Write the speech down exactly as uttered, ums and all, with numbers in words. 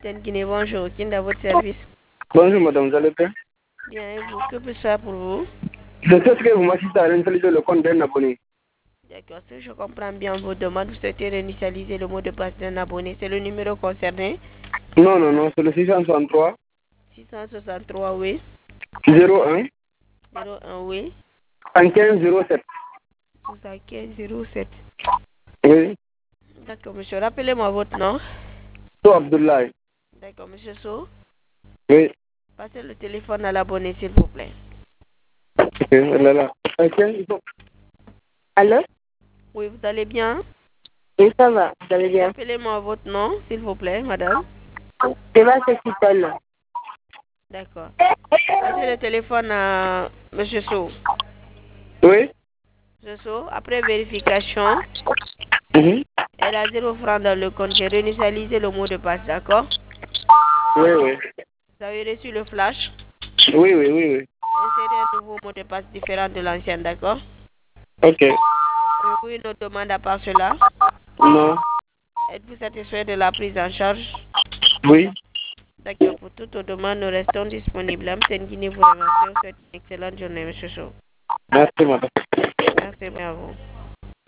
Ten Guinée, bonjour. Qui est à votre service? Bonjour madame, vous allez bien? Bien, et vous? Que peut-je faire pour vous? Je sais que vous m'assistez à réinitialiser le compte d'un abonné. D'accord, si je comprends bien vos demandes, vous souhaitez réinitialiser le mot de passe d'un abonné. C'est le numéro concerné? Non, non, non, c'est le six cent soixante-trois. six cent soixante-trois, oui. zéro un. zéro un, oui. soixante-quinze zéro sept. soixante-quinze zéro sept. Oui. D'accord, monsieur. Rappelez-moi votre nom. So Abdoulaye. D'accord, monsieur So. Oui. Passez le téléphone à l'abonné, s'il vous plaît. Ok, là, là. Ok, il faut- Allô? Oui, vous allez bien? Oui, ça va, vous allez bien? Rappelez-moi votre nom, s'il vous plaît, madame. C'est ma Cécile. D'accord. Passez le téléphone à monsieur So. Oui? Monsieur So, après vérification, Mhm. elle a zéro franc dans le compte. J'ai réinitialisé le mot de passe, d'accord? Oui, oui. Vous avez reçu le flash? Oui, oui, oui, oui. Insérez un nouveau mot de passe différent de l'ancien, d'accord? Ok. Avez-vous une autre demande à part cela? Non. Êtes-vous satisfait de la prise en charge? Oui. D'accord, pour toutes vos demandes, nous restons disponibles. Amten Guinée vous remercie. Vous souhaite une excellente journée, monsieur Chaud. Merci madame. Merci bien à vous.